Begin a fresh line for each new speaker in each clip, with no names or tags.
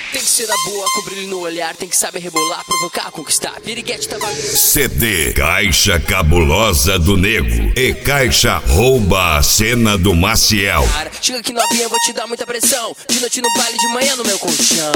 Tem que ser da boa, com brilho no olhar. Tem que saber rebolar, provocar, conquistar. Piriguete tá valendo.
CD Caixa Cabulosa do Nego e Caixa Rouba a Cena do Maciel.
Cara, chega aqui novinha, eu vou te dar muita pressão. De noite no baile, de manhã no meu colchão.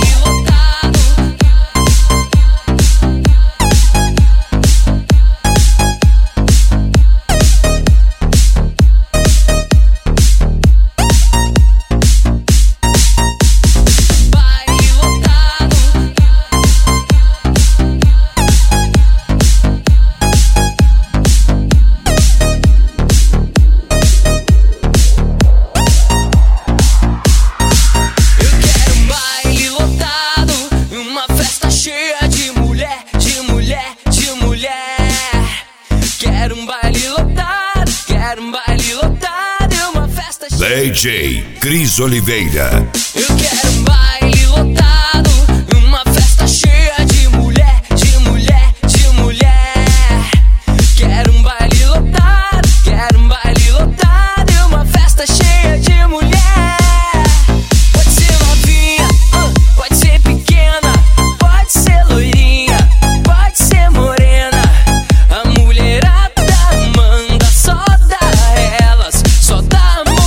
DJ Cris Oliveira.
Eu quero um baile lotado, uma festa cheia de mulher, de mulher, de mulher. Quero um baile lotado, quero um baile lotado e uma festa cheia de mulher. Pode ser novinha, pode ser pequena, pode ser loirinha, pode ser morena. A mulherada manda, só dá elas, só dá.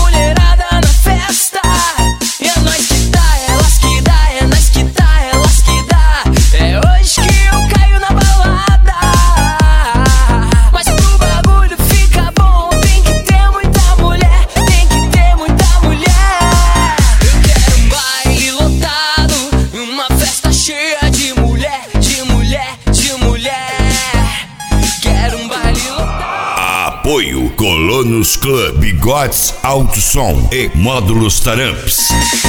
Apoio Colonos Club, Gods Alto Som e Módulos Taramps.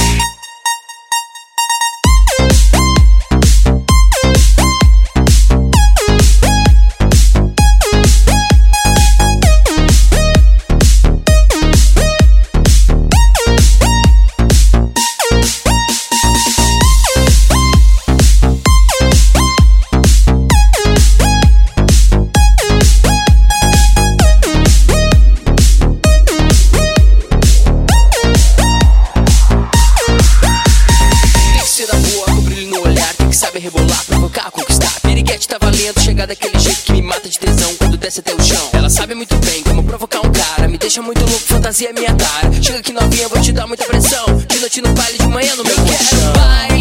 Rebolar, provocar, conquistar. Piriguete tá valendo, chegar daquele jeito que me mata de tesão quando desce até o chão. Ela sabe muito bem como provocar um cara, me deixa muito louco, fantasia é minha tara. Chega aqui novinha, eu vou te dar muita pressão. De noite no baile, de manhã no meu colchão.